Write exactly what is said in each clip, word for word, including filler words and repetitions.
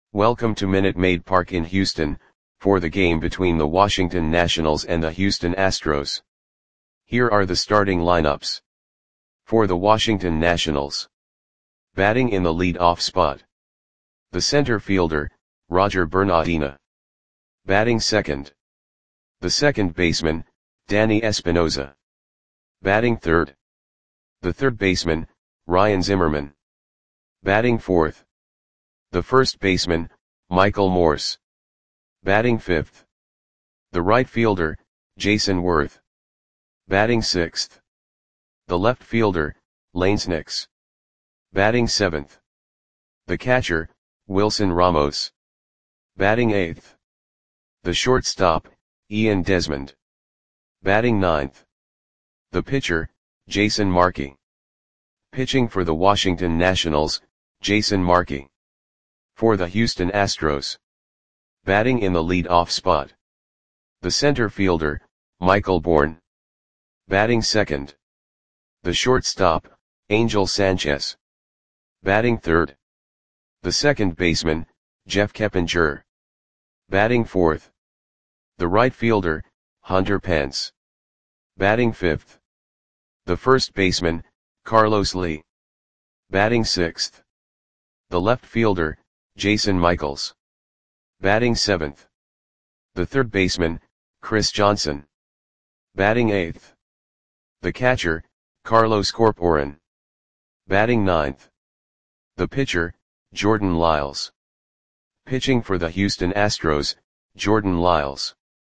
Welcome to Minute Maid Park in Houston, for the game between the Washington Nationals and the Houston Astros. Here are the starting lineups. For the Washington Nationals. Batting in the lead-off spot. The center fielder, Roger Bernardina. Batting second. The second baseman, Danny Espinosa. Batting third. The third baseman, Ryan Zimmerman. Batting fourth. The first baseman, Michael Morse. Batting fifth. The right fielder, Jason Worth. Batting sixth. The left fielder, Lanes Nix. Batting seventh. The catcher, Wilson Ramos. Batting eighth. The shortstop, Ian Desmond. Batting ninth. The pitcher, Jason Markey. Pitching for the Washington Nationals, Jason Markey. For the Houston Astros. Batting in the lead-off spot. The center fielder, Michael Bourn. Batting second. The shortstop, Angel Sanchez. Batting third. The second baseman, Jeff Keppinger. Batting fourth. The right fielder, Hunter Pence. Batting fifth. The first baseman, Carlos Lee. Batting sixth. The left fielder, Jason Michaels. Batting seventh. The third baseman, Chris Johnson. Batting eighth. The catcher, Carlos Corporan. Batting ninth. The pitcher, Jordan Lyles. Pitching for the Houston Astros, Jordan Lyles.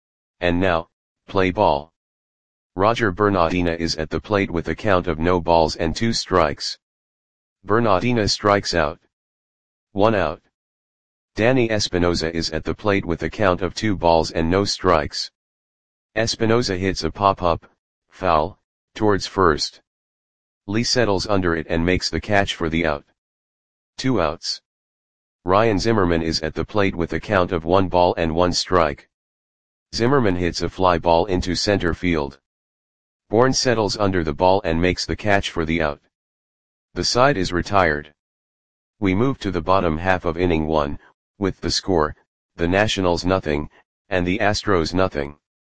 And now, play ball. Roger Bernardina is at the plate with a count of no balls and two strikes. Bernardina strikes out. One out. Danny Espinosa is at the plate with a count of two balls and no strikes. Espinosa hits a pop-up, foul, towards first. Lee settles under it and makes the catch for the out. Two outs. Ryan Zimmerman is at the plate with a count of one ball and one strike. Zimmerman hits a fly ball into center field. Bourn settles under the ball and makes the catch for the out. The side is retired. We move to the bottom half of inning one, with the score, the Nationals nothing, and the Astros nothing.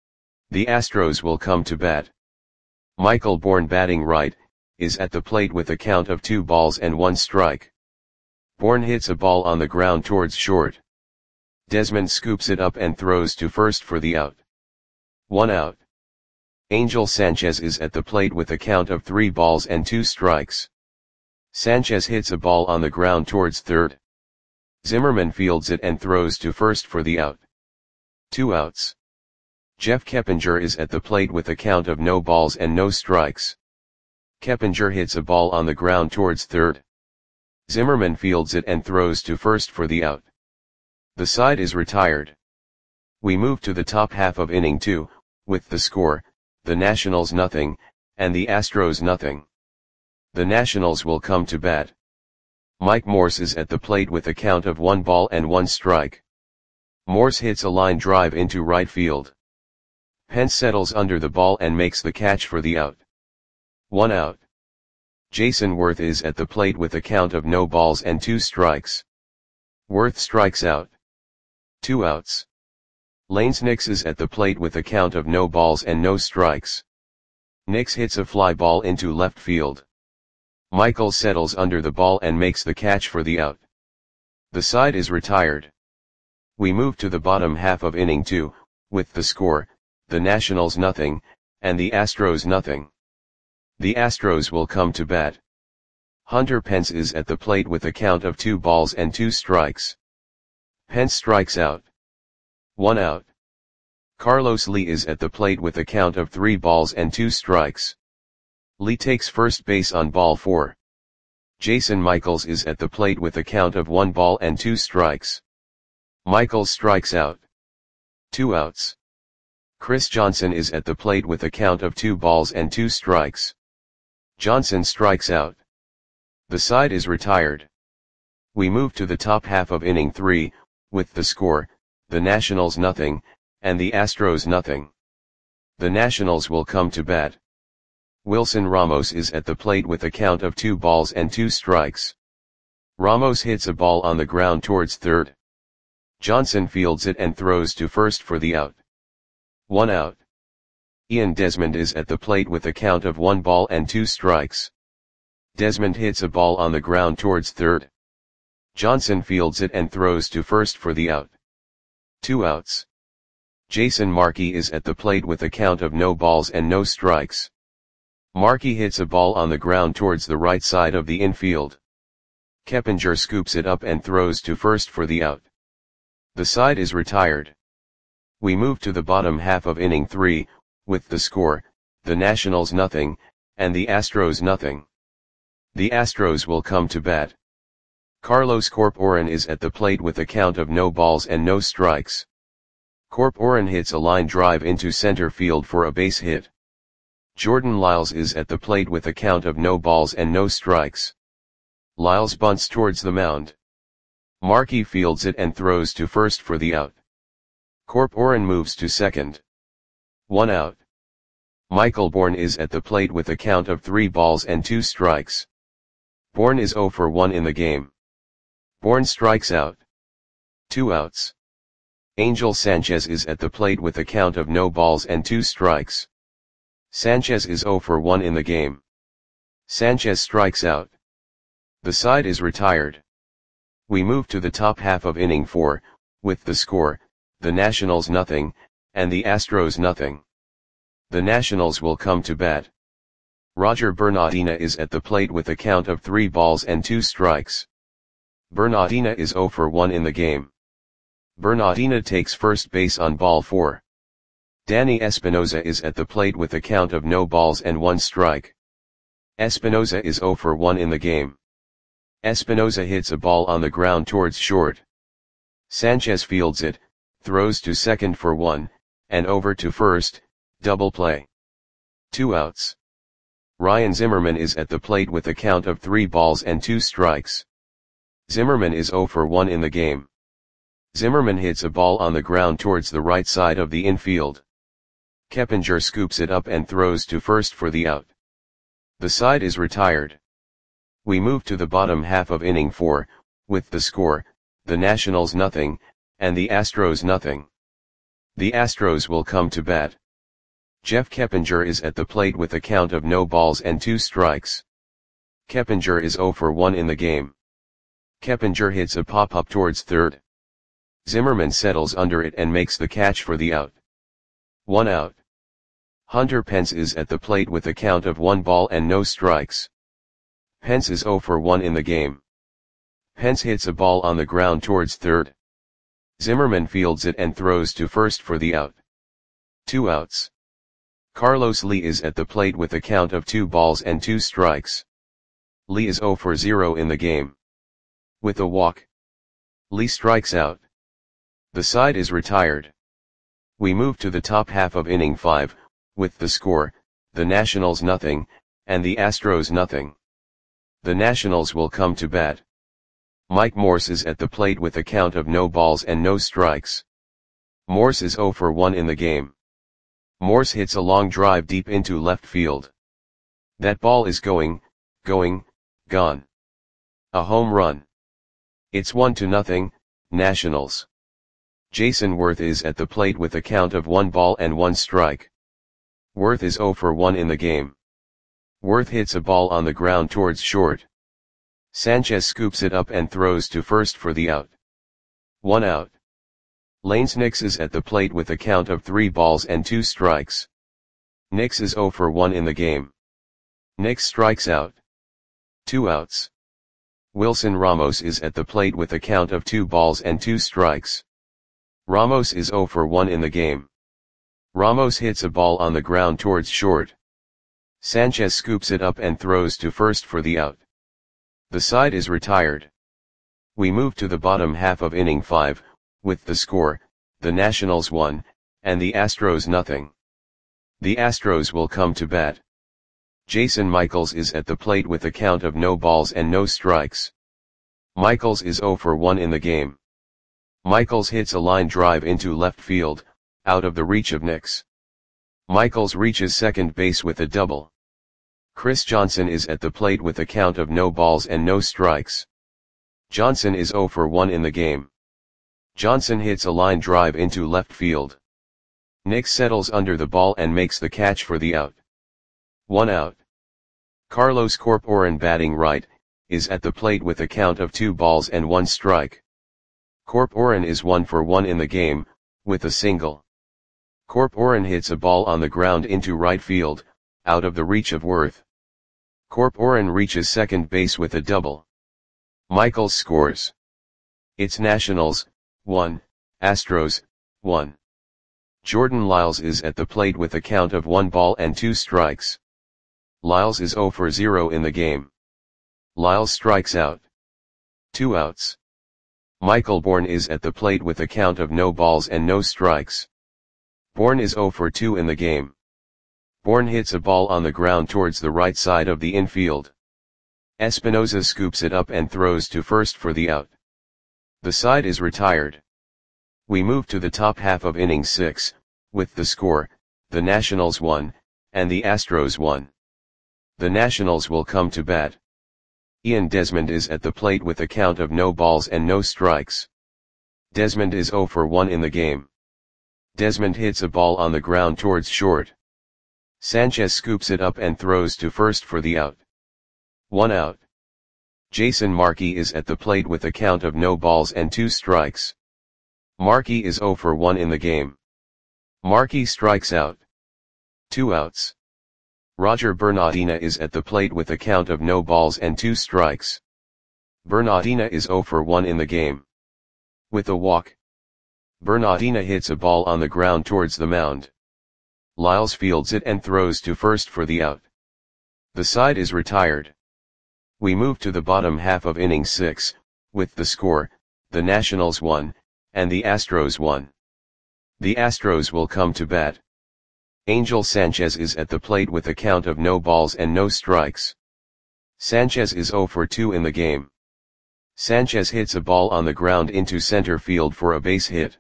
The Astros will come to bat. Michael Bourn, batting right, is at the plate with a count of two balls and one strike. Bourn hits a ball on the ground towards short. Desmond scoops it up and throws to first for the out. One out. Angel Sanchez is at the plate with a count of three balls and two strikes. Sanchez hits a ball on the ground towards third. Zimmerman fields it and throws to first for the out. Two outs. Jeff Keppinger is at the plate with a count of no balls and no strikes. Keppinger hits a ball on the ground towards third. Zimmerman fields it and throws to first for the out. The side is retired. We move to the top half of inning two, with the score, the Nationals nothing, and the Astros nothing. The Nationals will come to bat. Mike Morse is at the plate with a count of one ball and one strike. Morse hits a line drive into right field. Pence settles under the ball and makes the catch for the out. One out. Jason Worth is at the plate with a count of no balls and two strikes. Worth strikes out. Two outs. Lanes Nix is at the plate with a count of no balls and no strikes. Nix hits a fly ball into left field. Michael settles under the ball and makes the catch for the out. The side is retired. We move to the bottom half of inning two, with the score, the Nationals nothing, and the Astros nothing. The Astros will come to bat. Hunter Pence is at the plate with a count of two balls and two strikes. Pence strikes out. One out. Carlos Lee is at the plate with a count of three balls and two strikes. Lee takes first base on ball four. Jason Michaels is at the plate with a count of one ball and two strikes. Michaels strikes out. Two outs. Chris Johnson is at the plate with a count of two balls and two strikes. Johnson strikes out. The side is retired. We move to the top half of inning three, with the score, the Nationals nothing, and the Astros nothing. The Nationals will come to bat. Wilson Ramos is at the plate with a count of two balls and two strikes. Ramos hits a ball on the ground towards third. Johnson fields it and throws to first for the out. One out. Ian Desmond is at the plate with a count of one ball and two strikes. Desmond hits a ball on the ground towards third. Johnson fields it and throws to first for the out. Two outs. Jason Markey is at the plate with a count of no balls and no strikes. Markey hits a ball on the ground towards the right side of the infield. Keppinger scoops it up and throws to first for the out. The side is retired. We move to the bottom half of inning three, with the score, the Nationals nothing, and the Astros nothing. The Astros will come to bat. Carlos Corporan is at the plate with a count of no balls and no strikes. Corporan hits a line drive into center field for a base hit. Jordan Lyles is at the plate with a count of no balls and no strikes. Lyles bunts towards the mound. Markey fields it and throws to first for the out. Corporan moves to second. One out. Michael Bourne is at the plate with a count of three balls and two strikes. Bourne is oh for one in the game. Bourne strikes out. Two outs. Angel Sanchez is at the plate with a count of no balls and two strikes. Sanchez is oh for one in the game. Sanchez strikes out. The side is retired. We move to the top half of inning four, with the score, the Nationals nothing, and the Astros nothing. The Nationals will come to bat. Roger Bernardina is at the plate with a count of three balls and two strikes. Bernardina is oh for one in the game. Bernardina takes first base on ball four. Danny Espinosa is at the plate with a count of no balls and one strike. Espinosa is oh for one in the game. Espinosa hits a ball on the ground towards short. Sanchez fields it, throws to second for one, and over to first, double play. Two outs. Ryan Zimmerman is at the plate with a count of three balls and two strikes. Zimmerman is oh for one in the game. Zimmerman hits a ball on the ground towards the right side of the infield. Keppinger scoops it up and throws to first for the out. The side is retired. We move to the bottom half of inning four, with the score, the Nationals nothing, and the Astros nothing. The Astros will come to bat. Jeff Keppinger is at the plate with a count of no balls and two strikes. Keppinger is oh for one in the game. Keppinger hits a pop-up towards third. Zimmerman settles under it and makes the catch for the out. One out. Hunter Pence is at the plate with a count of one ball and no strikes. Pence is oh for one in the game. Pence hits a ball on the ground towards third. Zimmerman fields it and throws to first for the out. Two outs. Carlos Lee is at the plate with a count of two balls and two strikes. Lee is oh for zero in the game. With a walk, Lee strikes out. The side is retired. We move to the top half of inning five, with the score, the Nationals nothing, and the Astros nothing. The Nationals will come to bat. Mike Morse is at the plate with a count of no balls and no strikes. Morse is oh for one in the game. Morse hits a long drive deep into left field. That ball is going, going, gone. A home run. It's one to nothing, Nationals. Jason Worth is at the plate with a count of one ball and one strike. Worth is oh for one in the game. Worth hits a ball on the ground towards short. Sanchez scoops it up and throws to first for the out. One out. Lanes Nix is at the plate with a count of three balls and two strikes. Nix is oh for one in the game. Nix strikes out. Two outs. Wilson Ramos is at the plate with a count of two balls and two strikes. Ramos is oh for one in the game. Ramos hits a ball on the ground towards short. Sanchez scoops it up and throws to first for the out. The side is retired. We move to the bottom half of inning five, with the score, the Nationals one, and the Astros nothing. The Astros will come to bat. Jason Michaels is at the plate with a count of no balls and no strikes. Michaels is oh for one in the game. Michaels hits a line drive into left field, out of the reach of Nix. Michaels reaches second base with a double. Chris Johnson is at the plate with a count of no balls and no strikes. Johnson is oh for one in the game. Johnson hits a line drive into left field. Nick settles under the ball and makes the catch for the out. One out. Carlos Corporan, batting right, is at the plate with a count of two balls and one strike. Corporan is one for one in the game, with a single. Corporan hits a ball on the ground into right field, out of the reach of Worth. Corporan reaches second base with a double. Michaels scores. It's Nationals, one, Astros, one. Jordan Lyles is at the plate with a count of one ball and two strikes. Lyles is zero for zero in the game. Lyles strikes out. Two outs. Michael Bourn is at the plate with a count of no balls and no strikes. Bourn is zero for two in the game. Bourn hits a ball on the ground towards the right side of the infield. Espinosa scoops it up and throws to first for the out. The side is retired. We move to the top half of inning six, with the score, the Nationals one, and the Astros one. The Nationals will come to bat. Ian Desmond is at the plate with a count of no balls and no strikes. Desmond is zero for one in the game. Desmond hits a ball on the ground towards short. Sanchez scoops it up and throws to first for the out. One out. Jason Markey is at the plate with a count of no balls and two strikes. Markey is zero for one in the game. Markey strikes out. Two outs. Roger Bernardina is at the plate with a count of no balls and two strikes. Bernardina is zero for one in the game. With a walk. Bernardina hits a ball on the ground towards the mound. Lyles fields it and throws to first for the out. The side is retired. We move to the bottom half of inning six, with the score, the Nationals one, and the Astros one. The Astros will come to bat. Angel Sanchez is at the plate with a count of no balls and no strikes. Sanchez is zero for two in the game. Sanchez hits a ball on the ground into center field for a base hit.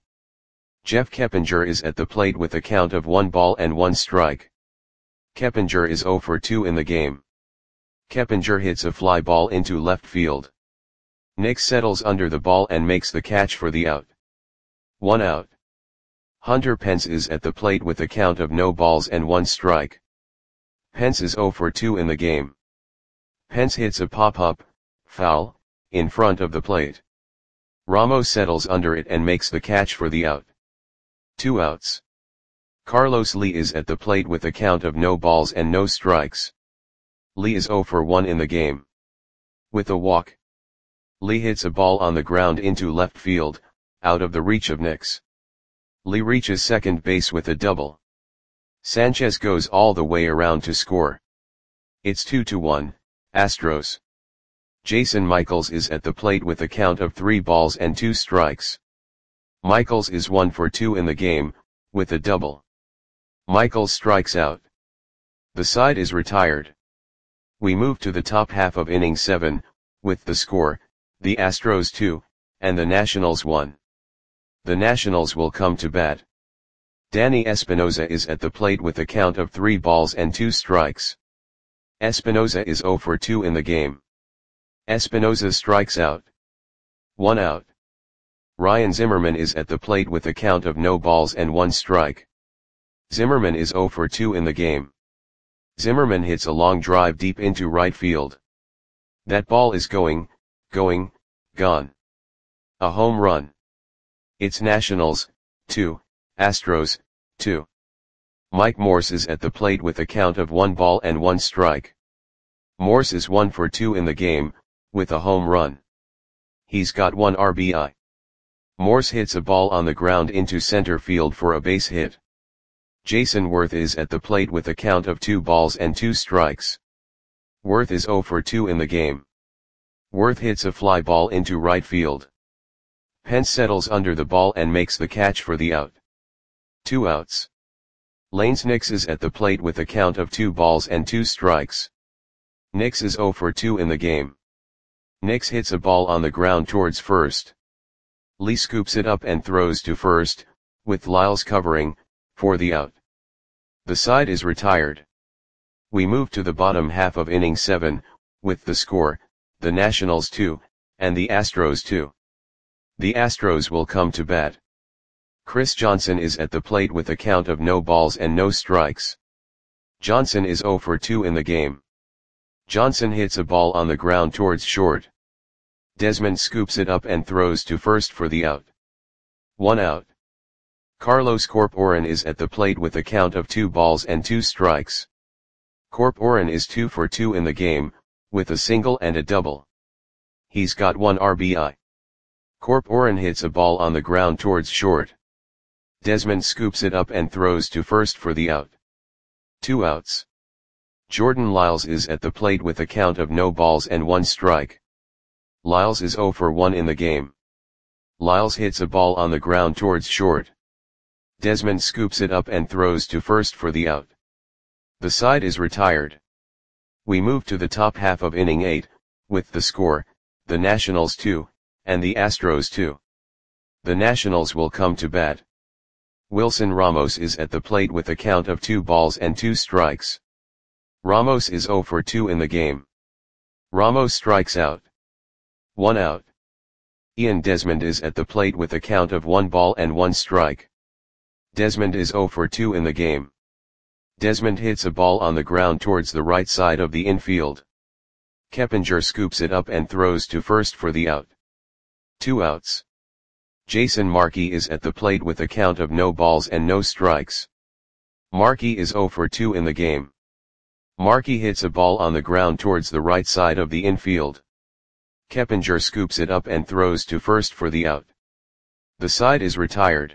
Jeff Keppinger is at the plate with a count of one ball and one strike. Keppinger is zero for two in the game. Keppinger hits a fly ball into left field. Nick settles under the ball and makes the catch for the out. One out. Hunter Pence is at the plate with a count of no balls and one strike. Pence is zero for two in the game. Pence hits a pop-up, foul, in front of the plate. Ramos settles under it and makes the catch for the out. Two outs. Carlos Lee is at the plate with a count of no balls and no strikes. Lee is zero for one in the game. With a walk. Lee hits a ball on the ground into left field, out of the reach of Nix. Lee reaches second base with a double. Sanchez goes all the way around to score. It's two to one, Astros. Jason Michaels is at the plate with a count of three balls and two strikes. Michaels is one for two in the game, with a double. Michaels strikes out. The side is retired. We move to the top half of inning seven, with the score, the Astros two, and the Nationals one. The Nationals will come to bat. Danny Espinosa is at the plate with a count of three balls and two strikes. Espinosa is zero for two in the game. Espinosa strikes out. One out. Ryan Zimmerman is at the plate with a count of no balls and one strike. Zimmerman is zero for two in the game. Zimmerman hits a long drive deep into right field. That ball is going, going, gone. A home run. It's Nationals, two, Astros, two. Mike Morse is at the plate with a count of one ball and one strike. Morse is one for two in the game, with a home run. He's got one R B I. Morse hits a ball on the ground into center field for a base hit. Jason Worth is at the plate with a count of two balls and two strikes. Worth is zero for two in the game. Worth hits a fly ball into right field. Pence settles under the ball and makes the catch for the out. Two outs. Lanes Nix is at the plate with a count of two balls and two strikes. Nix is zero for two in the game. Nix hits a ball on the ground towards first. Lee scoops it up and throws to first, with Lyles covering, for the out. The side is retired. We move to the bottom half of inning seven, with the score, the Nationals two, and the Astros two. The Astros will come to bat. Chris Johnson is at the plate with a count of no balls and no strikes. Johnson is zero for two in the game. Johnson hits a ball on the ground towards short. Desmond scoops it up and throws to first for the out. One out. Carlos Corporan is at the plate with a count of two balls and two strikes. Corporan is two for two in the game, with a single and a double. He's got one R B I. Corporan hits a ball on the ground towards short. Desmond scoops it up and throws to first for the out. Two outs. Jordan Lyles is at the plate with a count of no balls and one strike. Lyles is zero for one in the game. Lyles hits a ball on the ground towards short. Desmond scoops it up and throws to first for the out. The side is retired. We move to the top half of inning eight, with the score, the Nationals two, and the Astros two. The Nationals will come to bat. Wilson Ramos is at the plate with a count of two balls and two strikes. Ramos is zero for two in the game. Ramos strikes out. One out. Ian Desmond is at the plate with a count of one ball and one strike. Desmond is zero for two in the game. Desmond hits a ball on the ground towards the right side of the infield. Keppinger scoops it up and throws to first for the out. Two outs. Jason Markey is at the plate with a count of no balls and no strikes. Markey is zero for two in the game. Markey hits a ball on the ground towards the right side of the infield. Keppinger scoops it up and throws to first for the out. The side is retired.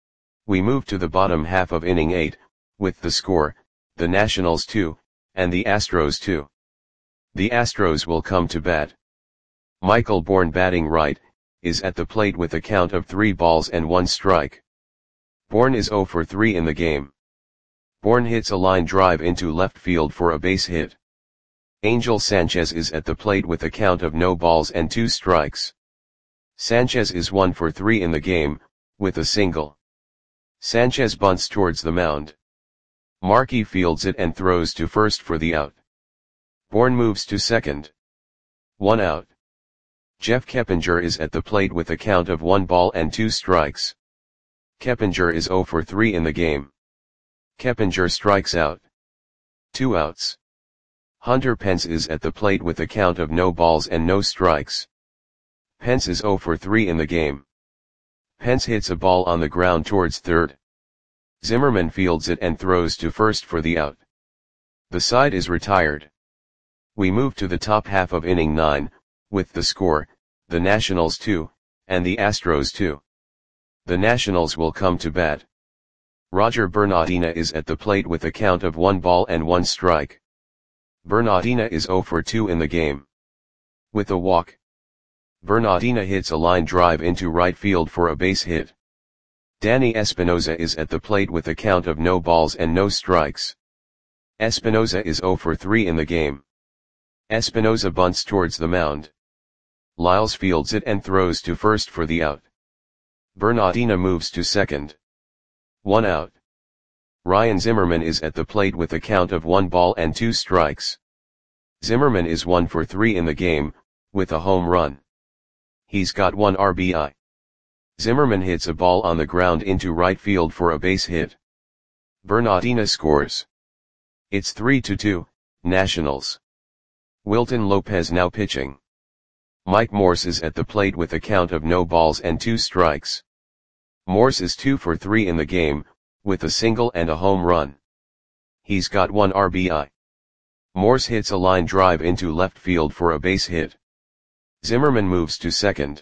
We move to the bottom half of inning eight, with the score, the Nationals two, and the Astros two. The Astros will come to bat. Michael Bourne, batting right, is at the plate with a count of three balls and one strike. Bourne is zero for three in the game. Bourne hits a line drive into left field for a base hit. Angel Sanchez is at the plate with a count of no balls and two strikes. Sanchez is one for three in the game, with a single. Sanchez bunts towards the mound. Markey fields it and throws to first for the out. Bourne moves to second. One out. Jeff Keppinger is at the plate with a count of one ball and two strikes. Keppinger is zero for three in the game. Keppinger strikes out. Two outs. Hunter Pence is at the plate with a count of no balls and no strikes. Pence is zero for three in the game. Pence hits a ball on the ground towards third. Zimmerman fields it and throws to first for the out. The side is retired. We move to the top half of inning nine, with the score, the Nationals two, and the Astros two. The Nationals will come to bat. Roger Bernardina is at the plate with a count of one ball and one strike. Bernardina is zero for two in the game. With a walk. Bernardina hits a line drive into right field for a base hit. Danny Espinoza is at the plate with a count of no balls and no strikes. Espinoza is zero for three in the game. Espinoza bunts towards the mound. Lyles fields it and throws to first for the out. Bernardina moves to second. One out. Ryan Zimmerman is at the plate with a count of one ball and two strikes. Zimmerman is one for three in the game, with a home run. He's got one R B I. Zimmerman hits a ball on the ground into right field for a base hit. Bernardina scores. It's three to two, Nationals. Wilton Lopez now pitching. Mike Morse is at the plate with a count of no balls and two strikes. Morse is two for three in the game, with a single and a home run. He's got one R B I. Morse hits a line drive into left field for a base hit. Zimmerman moves to second.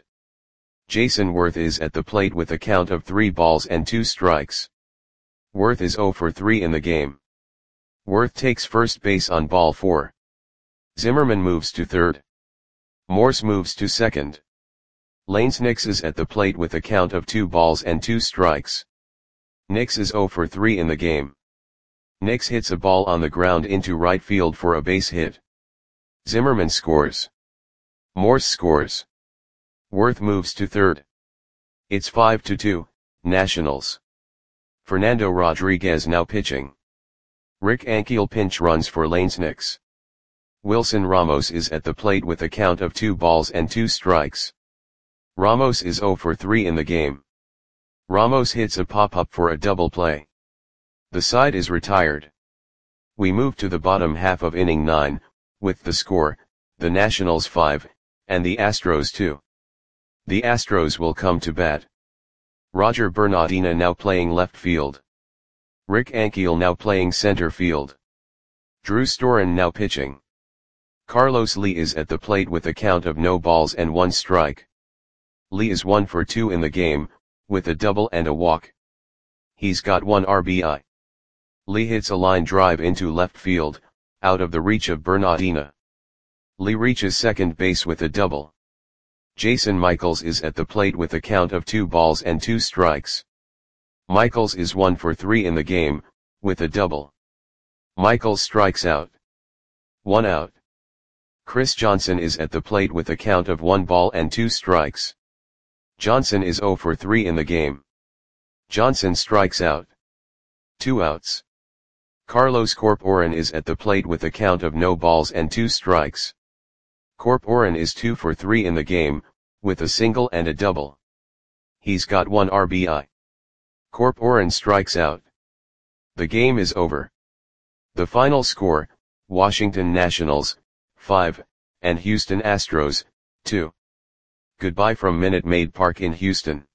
Jason Worth is at the plate with a count of three balls and two strikes. Worth is zero for three in the game. Worth takes first base on ball four. Zimmerman moves to third. Morse moves to second. Lanes Nix is at the plate with a count of two balls and two strikes. Nix is zero for three in the game. Nix hits a ball on the ground into right field for a base hit. Zimmerman scores. Morse scores. Worth moves to third. It's five to two, Nationals. Fernando Rodriguez now pitching. Rick Ankiel pinch runs for Lanes Nix. Wilson Ramos is at the plate with a count of two balls and two strikes. Ramos is zero for three in the game. Ramos hits a pop-up for a double play. The side is retired. We move to the bottom half of inning nine, with the score, the Nationals five, and the Astros two. The Astros will come to bat. Roger Bernardina now playing left field. Rick Ankiel now playing center field. Drew Storen now pitching. Carlos Lee is at the plate with a count of no balls and one strike. Lee is one for two in the game, with a double and a walk. He's got one R B I. Lee hits a line drive into left field, out of the reach of Bernardina. Lee reaches second base with a double. Jason Michaels is at the plate with a count of two balls and two strikes. Michaels is one for three in the game, with a double. Michaels strikes out. One out. Chris Johnson is at the plate with a count of one ball and two strikes. Johnson is zero for three in the game. Johnson strikes out. Two outs. Carlos Corporan is at the plate with a count of no balls and two strikes. Corporan is two for three in the game, with a single and a double. He's got one R B I. Corporan strikes out. The game is over. The final score, Washington Nationals, five, and Houston Astros, two. Goodbye from Minute Maid Park in Houston.